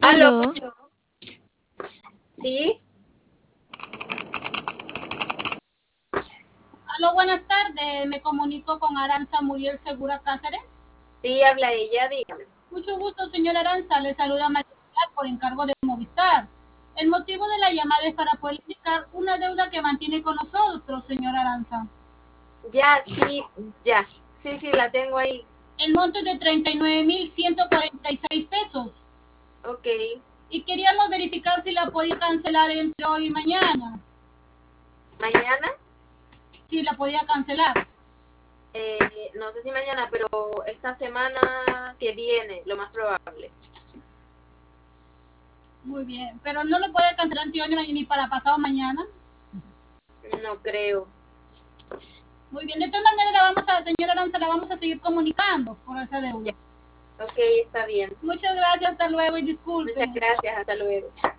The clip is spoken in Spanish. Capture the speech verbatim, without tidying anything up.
Aló. Aló. ¿Sí? Aló, buenas tardes. Me comunico con Aranza Muriel Segura Cáceres. Sí, habla ella, dígame. Mucho gusto, señora Aranza. Le saluda María por encargo de Movistar. El motivo de la llamada es para poder indicar una deuda que mantiene con nosotros, señora Aranza. Ya, sí, ya. Sí, sí, la tengo ahí. El monto es de treinta y nueve mil ciento cuarenta y seis pesos. Ok. Y queríamos verificar si la podía cancelar entre hoy y mañana. ¿Mañana? Si la podía cancelar. Eh, no sé si mañana, pero esta semana que viene, lo más probable. Muy bien. Pero no lo puede cancelar entre hoy ni para pasado mañana. No creo. Muy bien. De todas maneras, la vamos a, señora Aranza, la vamos a seguir comunicando por esa deuda. Ya. Ok, está bien. Muchas gracias. Hasta luego y disculpe. Muchas gracias. Hasta luego.